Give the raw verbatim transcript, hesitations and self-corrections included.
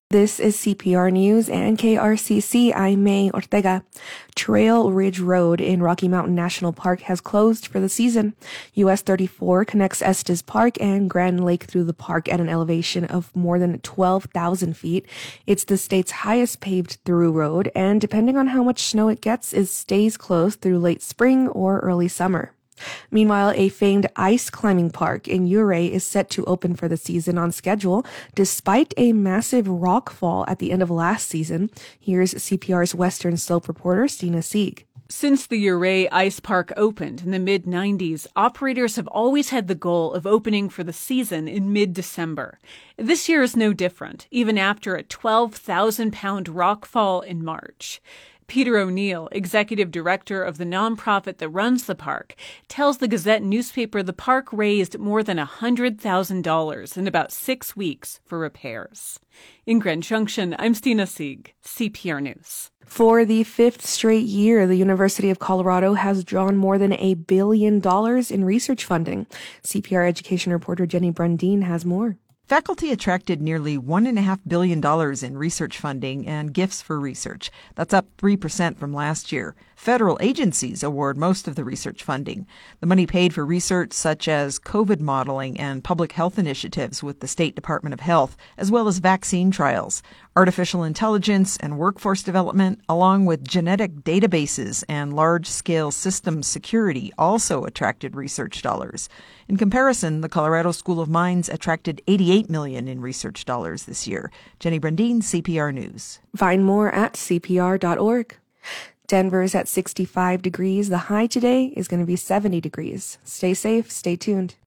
This is C P R News and K R C C. I'm May Ortega. Trail Ridge Road in Rocky Mountain National Park has closed for the season. U S thirty-four connects Estes Park and Grand Lake through the park at an elevation of more than twelve thousand feet. It's the state's highest paved through road, and depending on how much snow it gets, it stays closed through late spring or early summer. Meanwhile, a famed ice climbing park in Ouray is set to open for the season on schedule, despite a massive rock fall at the end of last season. Here's C P R's Western Slope reporter, Stina Sieg. Since the Ouray Ice Park opened in the mid nineties, operators have always had the goal of opening for the season in mid-December. This year is no different, even after a twelve thousand pound rock fall in March. Peter O'Neill, executive director of the nonprofit that runs the park, tells the Gazette newspaper the park raised more than one hundred thousand dollars in about six weeks for repairs. In Grand Junction, I'm Stina Sieg, C P R News. For the fifth straight year, the University of Colorado has drawn more than a billion dollars in research funding. C P R education reporter Jenny Brundin has more. Faculty attracted nearly one point five billion dollars in research funding and gifts for research. That's up three percent from last year. Federal agencies award most of the research funding. The money paid for research such as COVID modeling and public health initiatives with the State Department of Health, as well as vaccine trials. Artificial intelligence and workforce development, along with genetic databases and large-scale systems security, also attracted research dollars. In comparison, the Colorado School of Mines attracted eighty-eight million dollars in research dollars this year. Jenny Brundin, C P R News. Find more at C P R dot org. Denver's at sixty-five degrees. The high today is going to be seventy degrees. Stay safe, stay tuned.